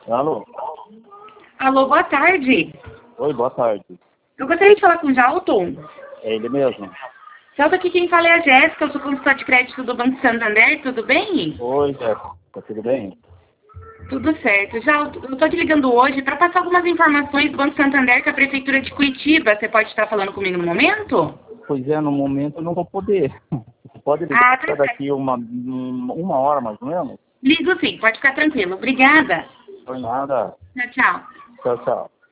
Alô? Alô, boa tarde. Oi, boa tarde. Eu gostaria de falar com o Jalton. É ele mesmo. Jalton, aqui quem fala é a Jéssica, eu sou consultora de crédito do Banco Santander, tudo bem? Oi, Jéssica. Tá tudo bem? Tudo certo. Jalton, eu estou te ligando hoje para passar algumas informações do Banco Santander com a Prefeitura de Curitiba. Você pode estar falando comigo no momento? Pois é, no momento eu não vou poder. Você pode Ah, ligar tá certo. daqui uma hora mais ou menos? Ligo sim, pode ficar tranquilo. Obrigada. Por nada. Tchau, tchau. Tchau, tchau.